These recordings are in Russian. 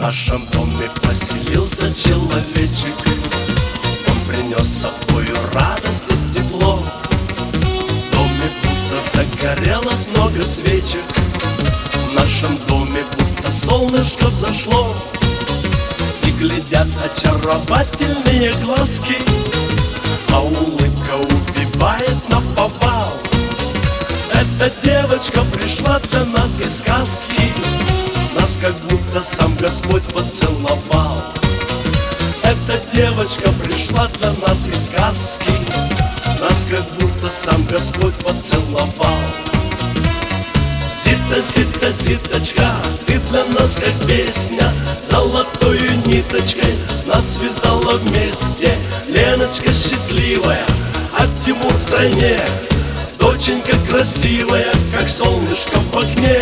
нашем доме поселился человечек. Он принес с собою радость и тепло. В доме будто загорелось много свечек. В нашем доме будто солнышко взошло. И глядят очаровательные глазки, а улыбка убивает наповал. Эта девочка пришла для нас из сказки, нас как будто сам Господь поцеловал. Эта девочка пришла для нас из сказки, нас как будто сам Господь поцеловал. Зита, Зита, Зиточка, ты для нас как песня, золотою ниточкой нас связала вместе. Леночка счастливая, а Тимур втройне, доченька красивая, как солнышко в окне.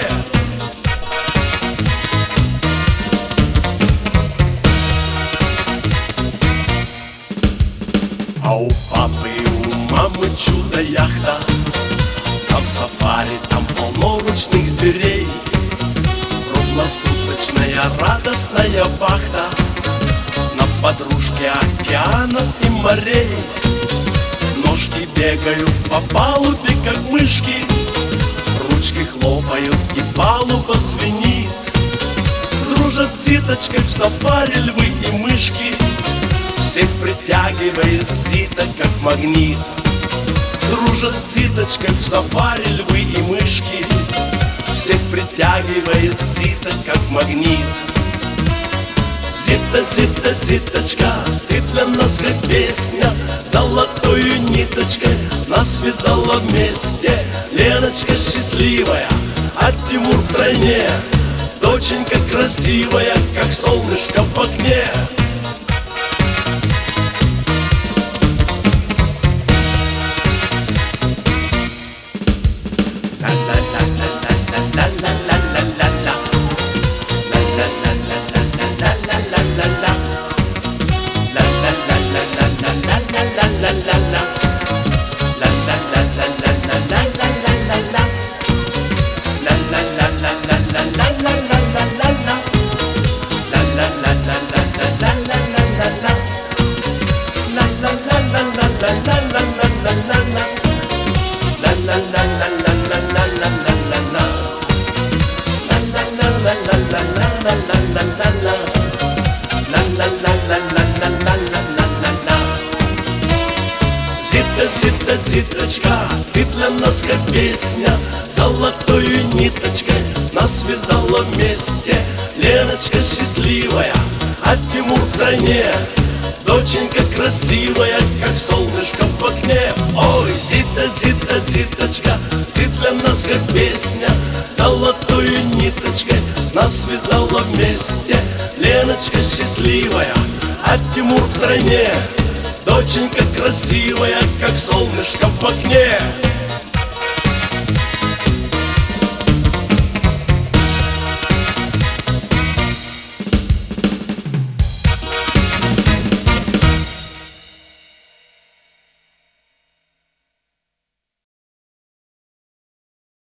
А у папы и у мамы чудо-яхта, там сафари, там полно ручных зверей. Круглосуточная радостная вахта на подружке океанов и морей. Ножки бегают по палубе, как мышки, ручки хлопают и палуба звенит. Дружат с Зиточкой в сафари львы и мышки, всех притягивает Зита, как магнит. Дружат с Зиточкой в сафари львы и мышки, всех притягивает Зита, как магнит. Зита, Зита, Зиточка, ты для нас как песня, золотою ниточкой нас связала вместе. Леночка счастливая, а Тимур втройне, доченька красивая, как солнышко в окне. Зита, Зита, Зиточка, ты для нас как песня, золотою ниточкой нас связала вместе. Леночка счастливая, а Тимур втройне, доченька красивая, как солнышко в окне. Ой, Зита, Зита, Зиточка, ты для нас как песня, золотою ниточкой нас связала вместе. Леночка счастливая, а Тимур втройне, доченька красивая, как солнышко в окне.